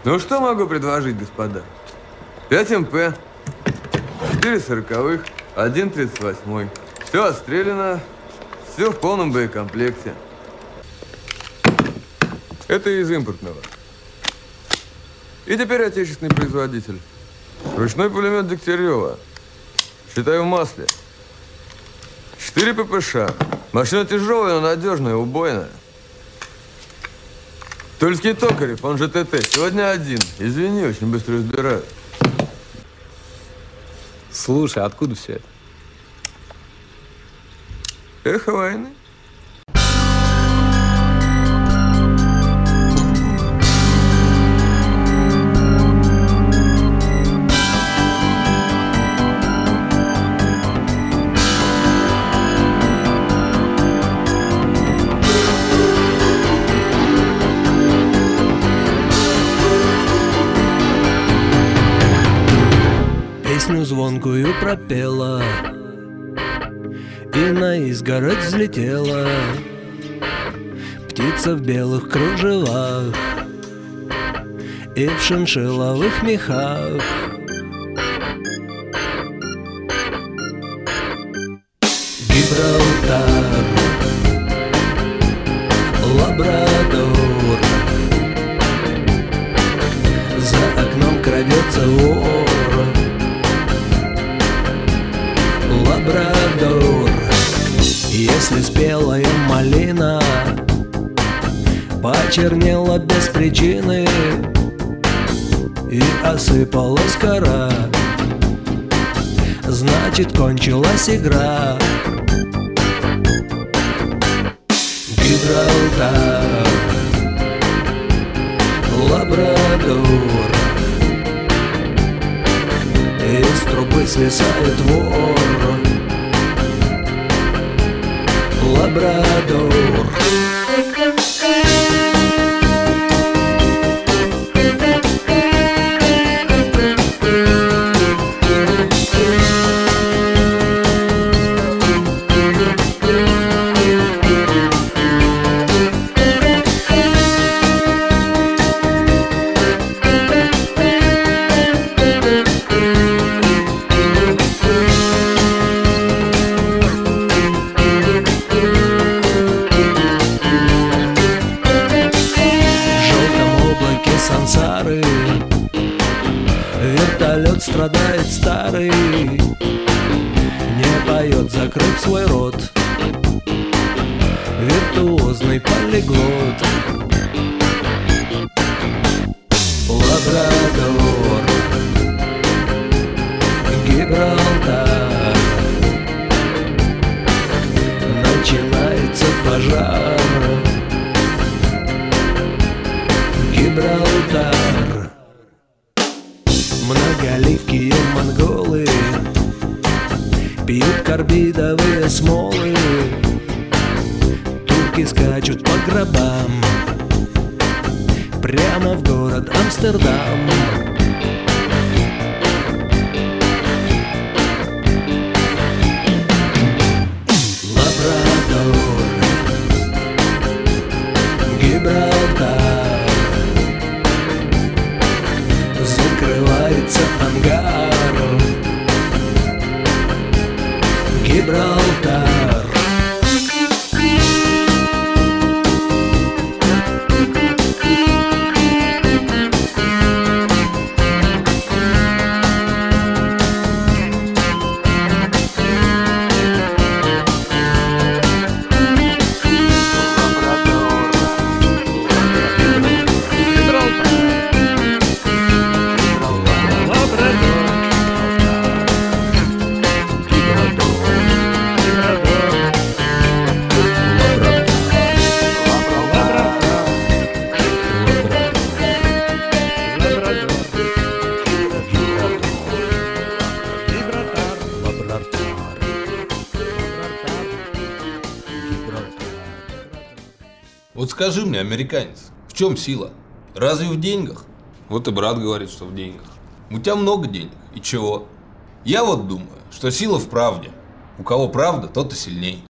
Ну что могу предложить, господа? 5 МП, 4 40-х, 1 38-й. Все отстреляно, все в полном боекомплекте. Это из импортного. И теперь отечественный производитель. Ручной пулемет Дегтярева. Считаю в масле. 4 ППШ. Машина тяжелая, но надежная, убойная. Тульский Токарев, он же ТТ. Сегодня один. Извини, очень быстро разбираю. Слушай, откуда все это? Эхо войны. Песню звонкую пропела и на изгородь взлетела птица в белых кружевах и в шиншилловых мехах. Гибралтар, Лабрадор, за окном крадется вор. Лабрадор, если спелая малина почернела без причины и осыпалась кора, значит, кончилась игра. Гибралтар, Лабрадор, из трубы свисает вор. Лабрадор. Сансары, вертолет страдает старый, не поет, закрыв свой рот, виртуозный полиглот. Лабрадор, Гибралтар, начинается пожар. Гибралтар, многоликие монголы пьют карбидовые смолы, турки скачут по гробам прямо в город Амстердам. Лабрадор, Гибралтар, закрывается ангар. Гибралтар. Вот скажи мне, американец, в чем сила? Разве в деньгах? Вот и брат говорит, что в деньгах. У тебя много денег, и чего? Я вот думаю, что сила в правде. У кого правда, тот и сильней.